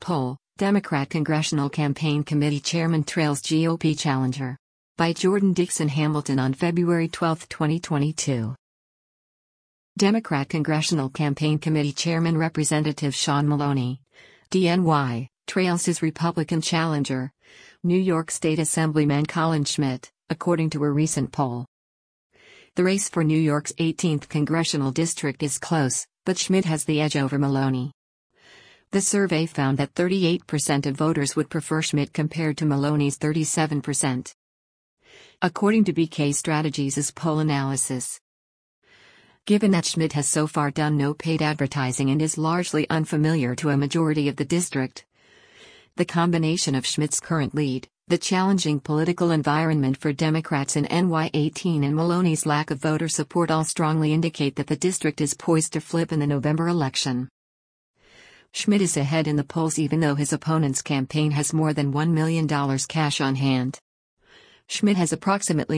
Poll, Democrat Congressional Campaign Committee Chairman trails GOP challenger. By Jordan Dixon Hamilton on February 12, 2022. Democrat Congressional Campaign Committee Chairman Representative Sean Maloney, DNY, trails his Republican challenger, New York State Assemblyman Colin Schmitt, according to a recent poll. The race for New York's 18th congressional district is close, but Schmitt has the edge over Maloney. The survey found that 38% of voters would prefer Schmitt compared to Maloney's 37%. According to BK Strategies' poll analysis. Given that Schmitt has so far done no paid advertising and is largely unfamiliar to a majority of the district, the combination of Schmitt's current lead, the challenging political environment for Democrats in NY18 and Maloney's lack of voter support all strongly indicate that the district is poised to flip in the November election. Schmitt is ahead in the polls even though his opponent's campaign has more than $1 million cash on hand. Schmitt has approximately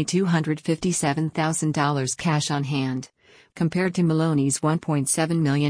$257,000 cash on hand, compared to Maloney's $1.7 million.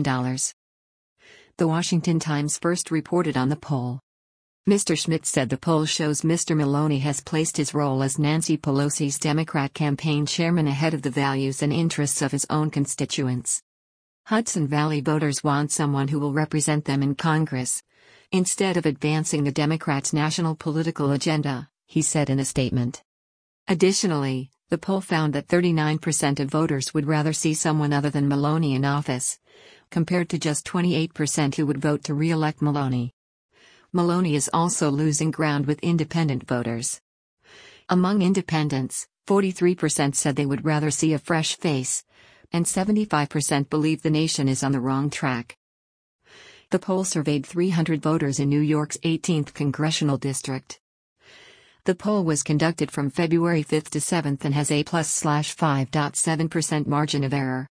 The Washington Times first reported on the poll. Mr. Schmitt said the poll shows Mr. Maloney has placed his role as Nancy Pelosi's Democrat campaign chairman ahead of the values and interests of his own constituents. Hudson Valley voters want someone who will represent them in Congress, instead of advancing the Democrats' national political agenda, he said in a statement. Additionally, the poll found that 39% of voters would rather see someone other than Maloney in office, compared to just 28% who would vote to re-elect Maloney. Maloney is also losing ground with independent voters. Among independents, 43% said they would rather see a fresh face, and 75% believe the nation is on the wrong track. The poll surveyed 300 voters in New York's 18th congressional district. The poll was conducted from February 5 to 7 and has a +5.7% margin of error.